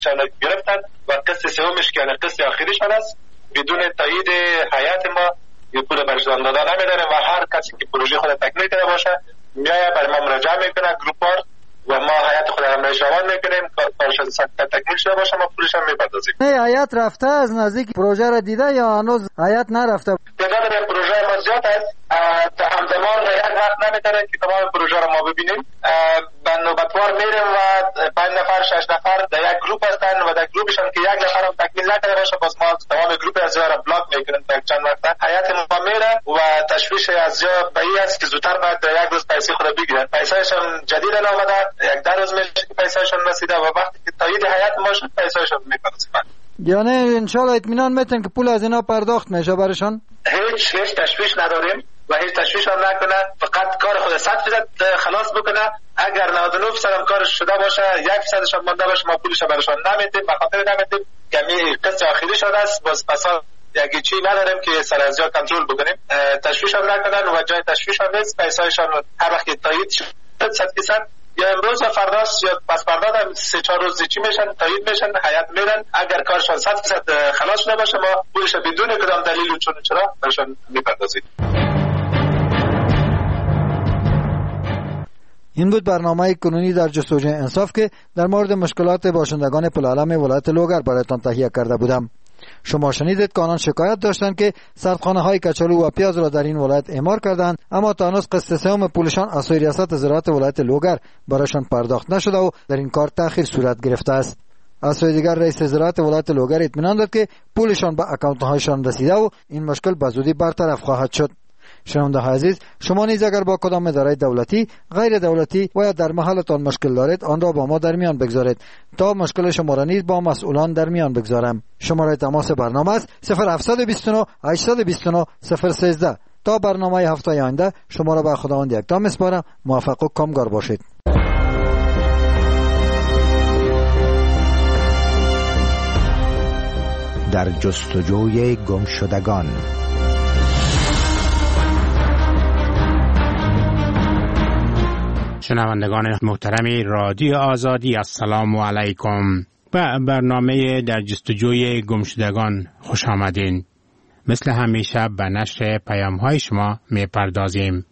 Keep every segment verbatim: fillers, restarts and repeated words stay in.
گرفتن و قسط سومش که یعنی قسط آخریشان است بدون تایید هیئت ما یه پول برشان دادن نمیداره و هر کسی که پروژه خود تکمیل کرده باشه میایه برای ما مراجعه میکنه گروپار و ما هیئت خود را روان میکنیم کارشان تکمیل شده باشه ما پولش هم میپردازیم. نه هیئت رفته از نزدیک پروژه را دیده یا هنوز هیئت نرفته؟ تعداد به پروژه ما زیاد است، همزمان هیئت وقت نمیتونه که تمام پروژه را ما ببینیم. به نوبتوار میریم و پنج نفر شش نفر در یک گروپ هستن و در گروپشان که یک نفر هم تکمیل نکرده باشه باز ما تمام گروپ از جا را بلاک میکنیم تا چند وقت. هیئت ما میره و تشویش از جا به این است که زودتر باید در یک روز پیسه خود بگیرن. پیسهشون جدید آمده، یک ده روز میشه که پیسهشون رسیده و وقتی که تایید هیئت ما شد پیسهشون میپردازیم. یعنی انشالله اطمینان میتن که پول از اینا پرداخت میشه برشان؟ هیچ هیچ تشویش نداریم و هیچ تشویش هم نکنه، فقط کار خود صد فیصد خلاص بکنه. اگر نود و نه فیصد هم کارش شده باشه یک فیصدش هم مونده باشه ما پولش برشان نمیدیم، به خاطر نمیدیم یعنی قسط آخری شده است باز پسا یکی چی نداریم که سر از جا کنترل بکنیم. تشویش هم نکنن و جای تشویش هم نیست، پیسایشان هر وقت تایید شد صد فیصد یا امروز و فرداست یا پس فردا هم سه چهار روز چی میشن تایید میشن هیئت میرن. اگر کارشان صد فیصد خلاص شده باشه ما پولش بدون کدام دلیل و چون چرا برشان میپردازیم. این بود برنامه کنونی در جستجوی انصاف که در مورد مشکلات باشندگان پلعلم ولایت لوگر برایتان تهیه کرده بودم. شما شنیدید که آنان شکایت داشتند که سردخانه های کچالو و پیاز را در این ولایت اعمار کردند اما تا هنوز قسط سوم پولشان از سوی ریاست زراعت ولایت لوگر برایشان پرداخت نشده و در این کار تأخیر صورت گرفته است. از سوی دیگر رئیس زراعت ولایت لوگر اطمینان داد که پولشان به اکانت هایشان رسیده و این مشکل به زودی برطرف خواهد شد. شنونده های عزیز، شما نیز اگر با کدام اداره دولتی، غیر دولتی و یا در محلتان مشکل دارید آن را با ما در میان بگذارید تا مشکل شما را نیز با مسئولان در میان بگذارم. شماره تماس برنامه است صفر هفت دو نه هشت دو نه صفر یک سه. تا برنامه هفته آینده شما را به خداوند یکتا میسپارم. موفق و کامگار باشید. در جستجوی گمشدگان. شنوندگان محترم رادیو آزادی السلام علیکم. به برنامه در جستجوی گمشدگان خوش آمدین. مثل همیشه به نشر پیام های شما می پردازیم.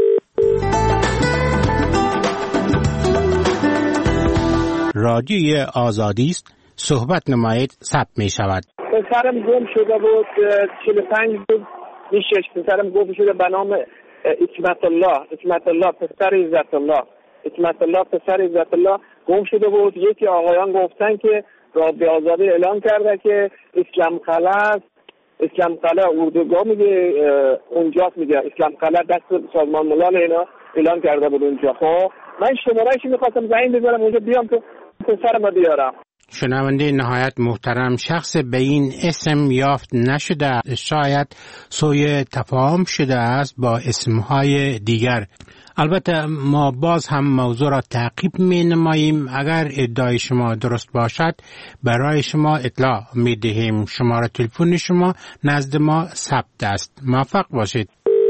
رادیوی آزادی است، صحبت نمایید ثبت می شود. پسرم گم شده بود، چهل و پنج بود میشش. پسرم گم شده به نام حکمت الله حکمت الله پسر عزت الله حکمت الله پسر عزت الله گم شده بود. یکی آقایان گفتن که رادیو آزادی اعلام کرده که اسلام قلعه اسلام قلعه اردوگاه میگه اونجاست، میگه اسلام قلعه دست سازمان ملل اینا اعلام کرده بود اونجا. خب من شماره‌اش می‌خواستم زنگ بزنم اونجا بیام تو پسرم بیارم. شنونده نهایت محترم، شخص به این اسم یافت نشده، شاید سوی تفاهم شده است با اسمهای دیگر. البته ما باز هم موضوع را تعقیب می نماییم. اگر ادعای شما درست باشد برای شما اطلاع می دهیم. شماره تلفن شما نزد ما ثبت است. موفق باشید.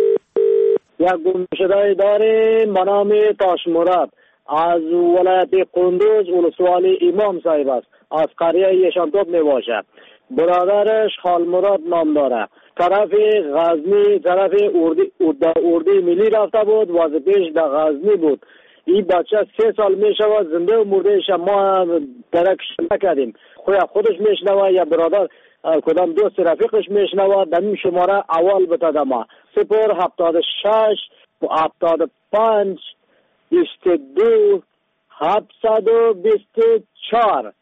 یک گمشده داریم به نام تاش مراد از ولایت قندوز ولسوالی امام صاحب است. از قریه یشانتوب می باشد. برادرش خال مراد نام داره. طرف غزنی طرف اردی اردی ملی رفته بود، وظیفه‌اش در غزنی بود. این بچه سه سال می شود زنده و مردهش ما درکش نکردیم. خویا خودش میشنوه یا برادر کدام دوست رفیقش میشنوه. در این شماره اول بتاده ما صفر هفتاد و شش هفتاد و پنج بیست و دو هفتصد و بیست و چهار.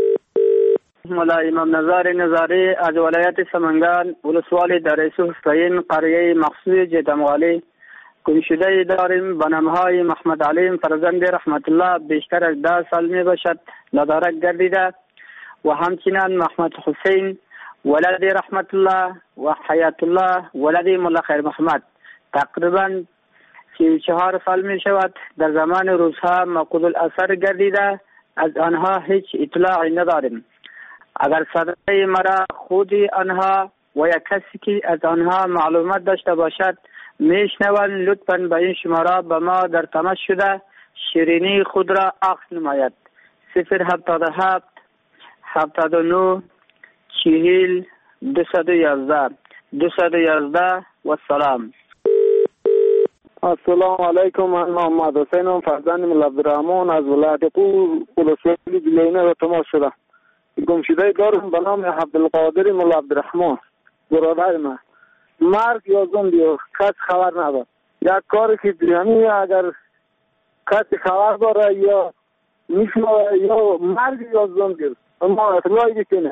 مولا امام نظار نظاری از ولایت سمنگان ولسوالی در یوسف حسین قریه مخصوص جتموالی گمشده داریم به نامهای محمد علیم فرزند رحمت الله بیشتر از ده سال می باشد مدارک گردیده و همچنین محمد حسین ولد رحمت الله و حیات الله ولد مولا خیر محمد تقریبا سی و چهار سال می شود. در زمان روزها مقود الاثر گردیده، از آنها هیچ اطلاعی نداریم. اگر صدای مرا خودی آنها و یا کسی که از آنها معلومات داشته باشد میشنوند لطفاً به این شماره به ما در تماس شده شیرینی خود را عکس نماید. صفر هفتاد و هفت هفتاد و نه چهل دویست و یازده دویست و یازده و سلام. السلام علیکم. من محمد حسینم، فرزند مولا عبدالرحمن از ولایت قور ولسوالی جلیینه و تماس شده. گمشده دارم به نام عبدالقادر مولا عبدالرحمن، برادر من. مرگ یا زندگی کس خبر نداره. یک کاری که همین اگر کسی خبر داره یا میشنوه یا مرگ یا زندگی اما اطلاعی بکنه.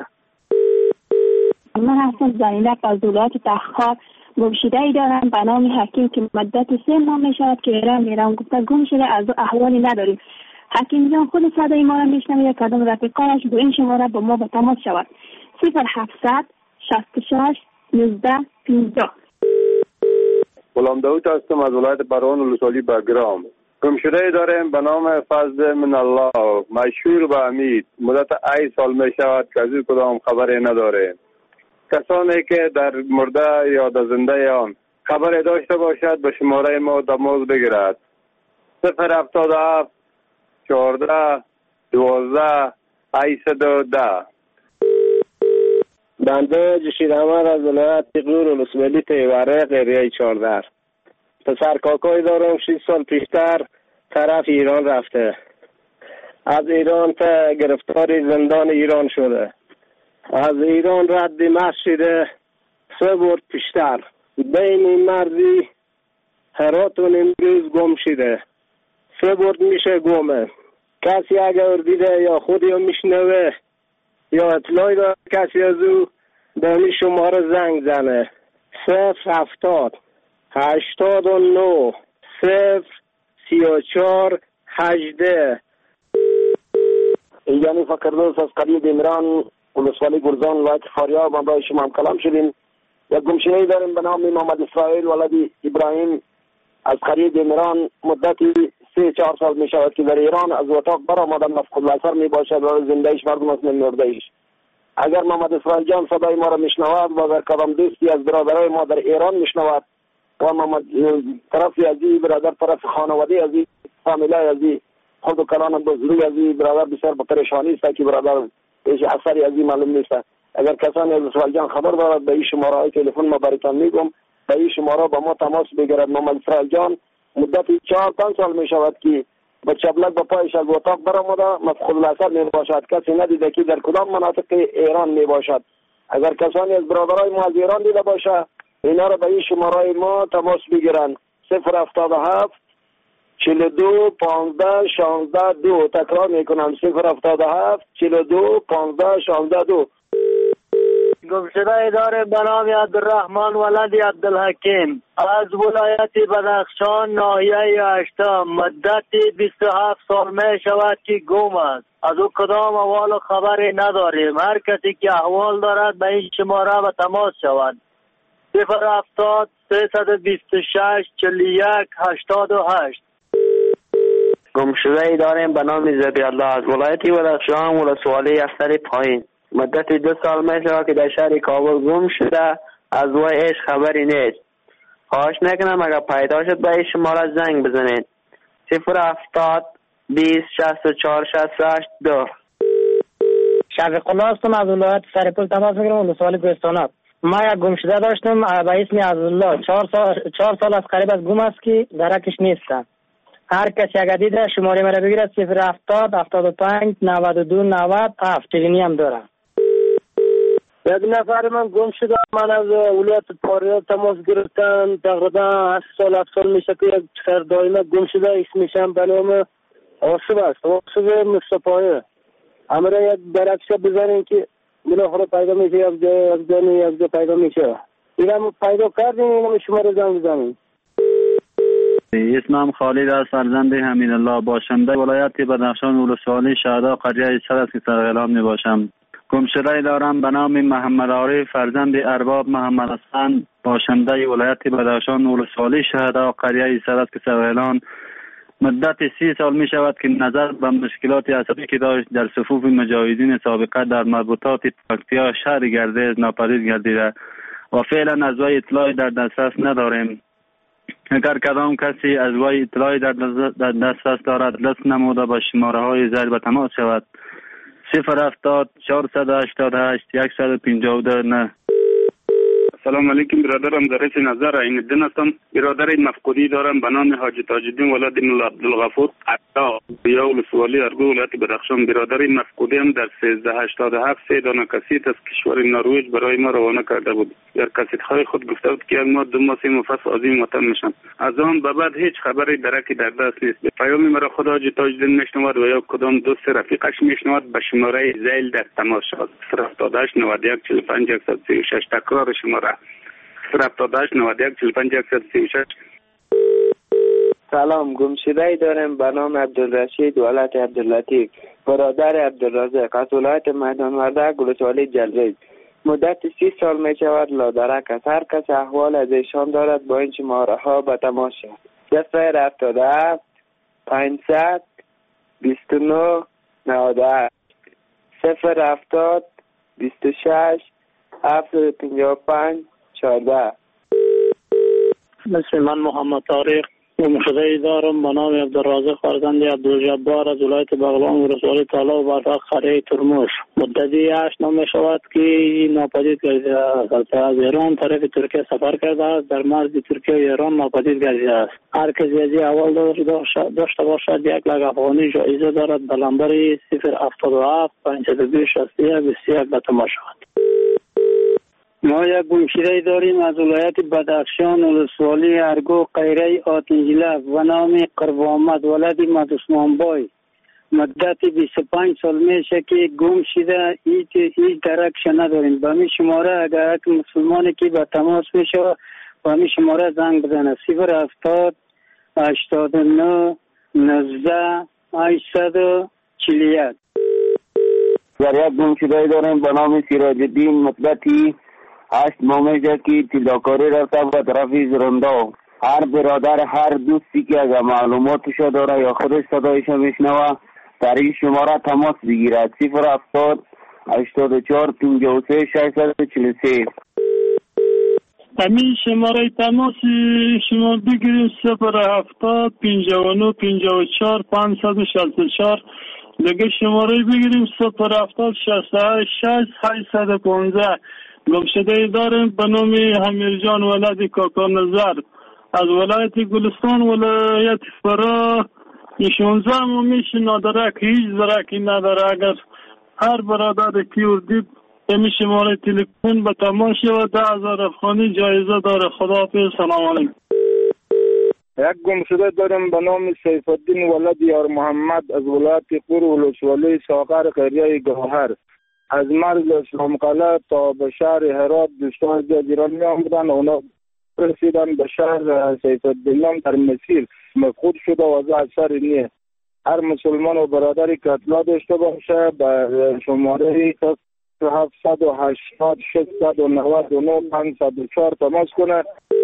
من هستم زنینه از ولایت تخار. گمشده ای دارم به نام حکیم که مدت سه ماه می شود که ایران میرم. گفته گم شده، از احوالی نداریم. حکیم جان خود صدای ما را میشنوه، کدام رفیقانش به این شماره با ما به تماس شود. صفر هفتصد شصت و شش نوزده پانزده. غلام داوود هستم از ولایت بروان ولسوالی بگرام. گمشده ای داریم به نام فضل من الله، مشهور به امید. مدت ای سال می شود که از این کدام خبری نداریم. کسانی که در مرده یا در زنده آن خبری داشته باشد به شماره ما تماس بگیرد. صفر هفتاد و هفت چهارده دوازده هشتصد و ده. بنده جشید احمد از ولایت قور ولسوالی تیوره قریه چهارده. پسر کاکای دارم شش سال پیشتر طرف ایران رفته. از ایران تا گرفتار زندان ایران شده. از ایران رد دمشق شده، سه برد پیشتر بین مرزی هرات و امروز گم شده. سه برد میشه گمه. کسی اگر دیده یا خودی رو میشنوه یا اطلاعی داره کسی از او به این شماره زنگ زنه. صفر هفتاد هشتاد و نه صفر سی و چهار هجده. یعنی فکردوست از قریه دیمران ولسوالی گرزان ولایت فاریاب ما با شما هم کلام شدیم. یک گمشده‌ای داریم به نام محمد اسرائیل ولد ابراهیم از قریه دیمران. مدتی سه چهار سال می شود که در ایران از اتاق برآمده، مفقود البصر می باشد و زنده ایش مردم است مرده ایش. اگر محمد اسرائیل جان صدای ما را میشنود و اگر کدام دوستی از برادرای ما در ایران میشنود و محمد طرف ازی برادر طرف خانواده ازی فامیلای ازی خود و کلان بزرگ ازی برادر بسیار با پریشانی است که برادر ایش اثری ازی معلوم نیست. اگر کسانی از اسرائیل جان خبر دارد به این شماره های تلفن ما برایتان میگم، به این شماره با ما تماس بگیرد. محمد اسرائیل جان مدتی چهار پنج سال می شود که با چبلک با پایش از اتاق برآمده، مفقود البصر می باشد. کسی ندیده که در کدام مناطق ایران می باشد. اگر کسانی از برادرای ما از ایران دیده باشه اینا را به این شماره ما تماس بگیرن. صفر هفتاد و هفت چهل و دو پانزده شانزده دو. تکرار میکنم صفر هفتاد و هفت چهل و دو پانزده شانزده دو. گمشده داره به نام عبدالرحمن ولد عبدالحکیم از ولایت بدخشان ناحیه هشتم. مدت بیست و هفت سال می شود که گم است. از او کدام احوال و خبری نداریم. هر کسی که احوال دارد به این شماره به تماس شود. صفر هفتاد سیصد و بیست و شش چهل و یک هشتاد و هشت. گمشده ای داریم به نام زبی الله از ولایت بدخشان ولسوالی اختر پایین. مدت دو سال می شود که در شهر کابل گم شده، از وایش خبری نیست. خواهش میکنم اگر پیدا شد به این شماره زنگ بزنید. صفر هفتاد بیست شصت و چهار شصت و هشت دو. شفیق الله هستم از ولایت سرپل تماس میگیرم ولسوالی کوهستانات. ما یک گمشده داشتم به اسم عزالله. چهار سال چهار سال از قریب از گم است که درکش نیستم. هر کسی اگر دیده شماره مرا بگیرد صفر هفتاد هفتاد و پنج نود و دو نود هفت. چگونی هم دارم. یک نفر من گم شده. من از ولایت فاریاب تماس گرفتم. تقریبا هشت سال هفت سال میشه که یک چهر دائمه گم شده. اسمشم به نام آصف است. آصف مصطفی. امره یک درکشه بزنین که بالاخره پیدا میشه. یک جای یک جای یک جای پیدا میشه. اینم پیدا کردیم. اینم شما رو زنگ بزنیم. اسمم خالد است، فرزند حمید الله، باشنده ولایت بدخشان ولسوالی شهدا قریه چهل است که سرغلام می باشم. گمشده دارم به نام محمد عارف، فرزند ارباب محمد حسن، باشنده ولایت بدخشان ولسوالی شهدا قریه چهل است که سرغلام. مدت سی سال می شود که نظر به مشکلات عصبی که داشت در صفوف مجاهدین سابقه در مربوطات پکتیا شهر گردیز ناپدید گردیده و فعلا از وی اطلاعی در دسترس نداریم. اگر کدام کسی از وی اطلاعی در دسترس دارد لطف نموده با شماره های زیر به تماس شود. صفر هفتاد چهارصد و هشتاد و هشت صد و پنجاه و دو نه. سلام علیکم برادرم، در رئیس نظر عین الدین هستم. برادر مفقودی دارم به نام حاجی تاج الدین ولد مولا عبدالغفور عطا یا ولسوالی ارگو ولایت بدخشان. برادر مفقودی هم در سیزده هشتاد و هفت سه دانه کاسیت از کشور نروژ برای ما روانه کرده بود. در کاسیت های خود گفته بود که ما دو ماه سه ماه پس عظیم وطن میشم. از آن به بعد هیچ خبری درکی در دست نیست. پیام مرا خود حاجی تاج الدین میشنود و یا کدام دوست رفیقش میشنود به شماره زیل در تماس شد. صفر هفتاد و هشت نود و یک چهل و پنج صد و سی و شش. تکرار شماره صفر هفتاد و هشت نود و یک چهل و پنج صد و سی و شش. سلام، گمشده‌ای دارم به نام عبدالرشید ولد عبداللطیف، برادر عبدالرزاق از ولایت میدان وردک ولسوالی جلریز. مدت سی سال می شود لادرک است. هر کس احوال از ایشان دارد با این شماره ها به تماس شد. صفر هفتاد و هفت پانصد بیست و نه نود و هشت صفر هفتاد بیست و شش هفتصد و پنجاه و پنج چهارده. مثل من محمد طارق گمشده‌ای دارم به نام عبدالرازق فرزند عبدالجبار از ولایت بغلان ولسوالی طلا و برفق قریه ترموش. مدتی هشت ماه می شود که ناپدید گردیده است. از ایران طرف ترکیه سفر کرده است. در مرز ترکیه و ایران ناپدید گردیده است. هر کسی از اول داشته باشد یک لاک افغانی جایزه دارد. به نمبر صفر هفتاد و هفت پانصد و بیست شصت و یک بیست و یک به تماس شود. ما یک گمشده‌ای داریم از ولایت بدخشان ولسوالی ارگو قیره آتنجلب و نام قربامد ولد مدسمانبای. مدت بیست و پنج سال میشه که گم شده، هیچ هیچ درکش نداریم. به می شماره اگر یک مسلمانی که به تماس میشه به می شماره زنگ بزنه. صفر هفتاد هشتاد و نه نوزده هشتصد و چهل و یک. در یک گمشده‌ای داریم به نام سراج الدین. مدتی هشت ماه میشه که تلاکاری رفته به طرف زرندا. هر برادر هر دوستی که اگر معلوماتش داره یا خودش صدایش میشنوه در این شماره تماس بگیرد. صفر هفتاد هشتاد و چهار پنجاه و سه ششصد و چهل و سه. همین شماره تماس شما بگیرید صفر هفتاد پنجاه و نه پنجاه و چهار پانصد و شصت و چهار. دیگه شماره بگیریم صفر هفتاد شصت و هشت شش هشتصد و پانزده. گمشده‌ای داریم به نام حمیرجان ولد کاکا نظر از ولایت گلستان ولایت فرا. شانزده ماه میشه نادرک، هیچ درکی نداره. اگر هر برادر کیور دید به شماره تلفن به تماس شود. ده هزار افغانی جایزه داره. خداحافظ. سلام علیکم. یک گمشده دارم به نام سیف الدین ولد یار محمد از ولایت قور ولسوالی ساغر قریه گوهر. از مرز اسلام قلعه تا به شهر هرات دوستان از ایران می آمدن. اونا رسیدن به شهر سیف الدین در مسیر مفقود شده و از اثر نیه. هر مسلمان و برادری که اطلاع داشته باشه به شماره هفتصد و هشتاد ششصد و نود و نه پانصد و چهار تماس کنه.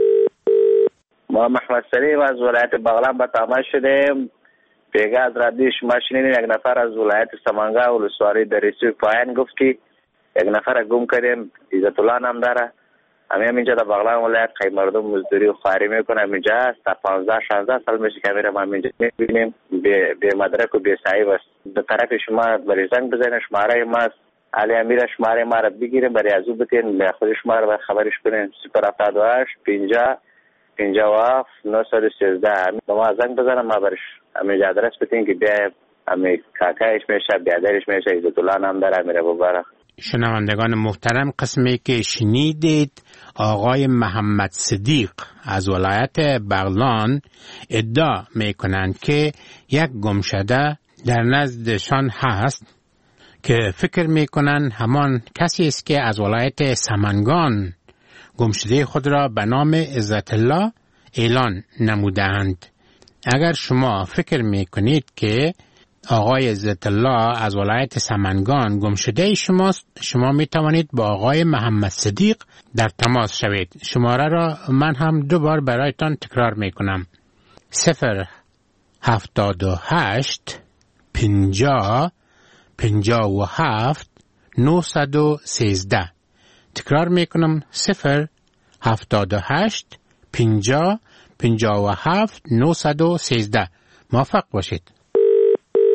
ما محمد سلیم از ولایت بغلان به تماس شدیم. پیگه از رادیو شما شنیدیم یک نفر از ولایت سمنگان ولسوالی دریسوی پایان گفت که یک نفر گم کردیم. عزت الله نام داره. همین هم اینجا در بغلان ولایت خیلی مردم مزدوری و خواری میکنه. اینجا است تا پانزده شانزده سال میشه که میرم هم اینجا میبینیم. به مدرک و به صحیب است. به طرف شما برای زنگ بزنید. شماره ما است. علی امیر شماره ما را بگیریم برای ازو بتین به خود شما را خبرش کنین. صفر هفتاد و هشت پنجاه پنجاه و هفت نهصد و سیزده. ما زنگ بزنم ما برش همین آدرس بتین که بیا همین کاکایش میشه بیادرش میشه. عزت الله نام داره. امیر ابوبکر. شنوندگان محترم، قسمی که شنیدید آقای محمد صدیق از ولایت بغلان ادعا میکنند که یک گمشده در نزدشان هست که فکر میکنند همان کسی است که از ولایت سمنگان گمشده خود را به نام عزت الله اعلان نمودند. اگر شما فکر میکنید که آقای عزت الله از ولایت سمنگان گمشده شماست، شما می توانید با آقای محمد صدیق در تماس شوید. شماره را من هم دو بار برایتان تکرار می کنم. صفر هفتاد و هشت پنجاه پنجاه و هفت نهصد و سیزده. تکرار می کنم. صفر هفتاد و هشت پنجاه پنجاه و هفت نهصد و سیزده. موفق باشید.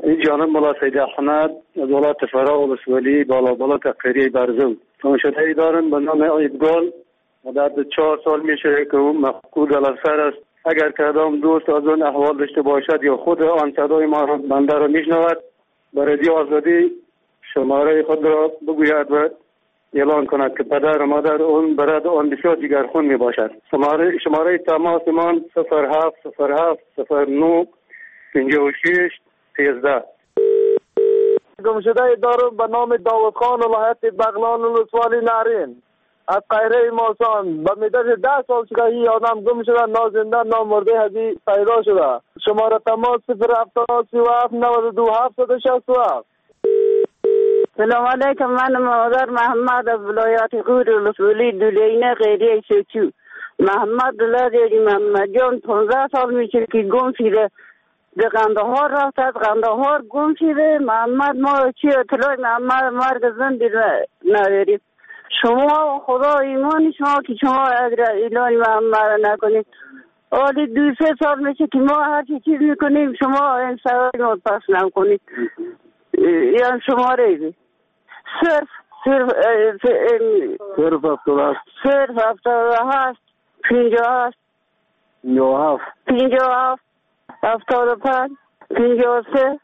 این جانب مولا سید احمد از ولایت فرا ولسوالی بالا بالا تقریری برزو گمشده دارن به نام ایدگل. مدت چهار سال میشه که اون مفقود الاثر است. اگر کدام دوست از اون احوال داشته باشد یا خود آن صدای ما بنده را میشنود، به رادیو آزادی شماره خود را بگوید و اعلان کند که پدر و مادر اون برای آن بسیار جگرخون می باشد. شماره شماره تماس من صفر هفت صفر هفت صفر نه پنجاه و شش سیزده. گمشده دارم به نام داود خان ولایت بغلان ولسوالی نارین از قیره ماسان. به مدت ده سال شده این آدم گم شده، نازنده نامرده هزی پیدا شده. شماره تماس صفر هفتاد سی و هفت نود و دو هفتصد و شصت و هفت. سلام علیکم، من مادر محمد از ولایت غور ولسوالی دولینه قیره سوچو. محمد دلاری محمد جان پانزده سال میشه که گم شده. به قندهار رفت، از قندهار گم شده. محمد ما چی اطلاع محمد مرگ زنده نداریم. شما خدا ایمان شما که شما اگر اعلان محمد نکنید. حالی دو سه سال میشه که ما هر چیز میکنیم شما این سوال ما پس نکنید. یعنی شماره بی صرف صرف صرف هفتاد صرف هفتاد و هشت پنجاه هشت پنجاه هفت پنجاه هفت هفتاد و پنج پنجاه و سه.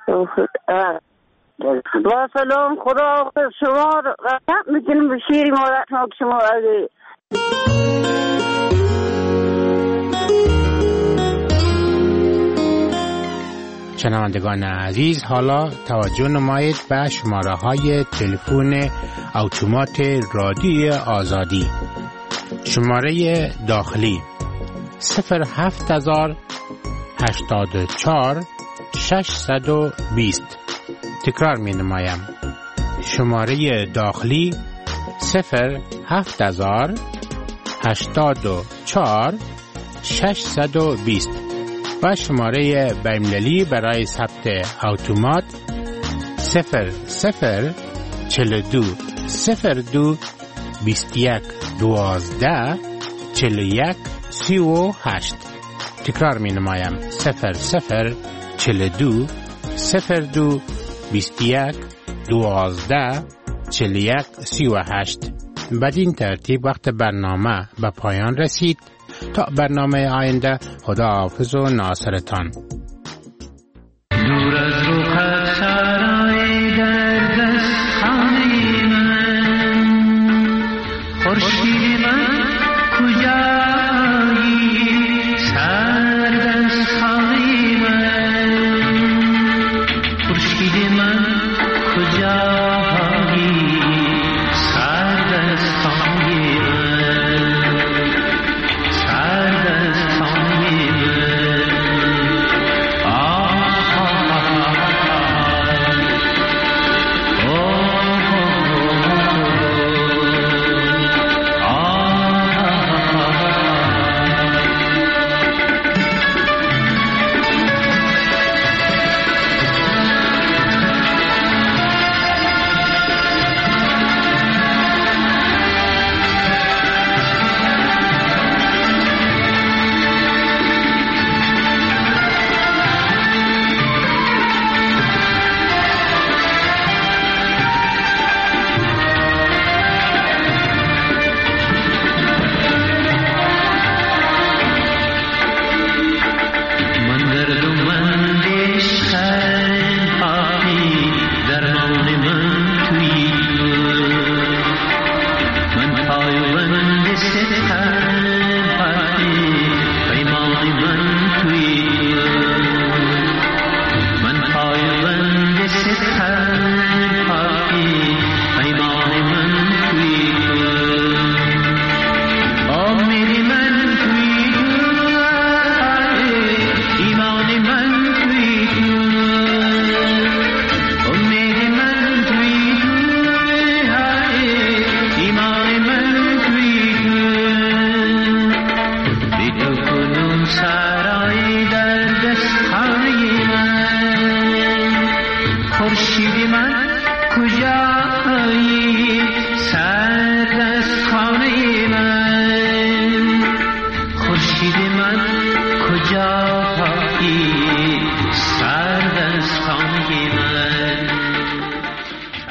با سلام، خدا شما رحمت میکنیم به شیری مادر شما که شما اگه شنوندگان عزیز، حالا توجه نمایید به شماره های تلفن اتومات رادیو آزادی. شماره داخلی صفر هفت هزار هشتاد و چهار ششصد و بیست. تکرار می نمایم. شماره داخلی صفر هفت هزار هشتاد و چهار ششصد و بیست و شماره بین‌المللی برای ثبت اتومات صفر صفر چهل و دو صفر دو بیست و یک دوازده چهل و یک سی و هشت. تکرار می نمایم. صفر صفر چهل و دو صفر دو بیست و یک دوازده چهل و یک سی و هشت. بدین ترتیب وقت برنامه به پایان رسید. تا برنامه آینده، خدا حافظ و ناصرتان.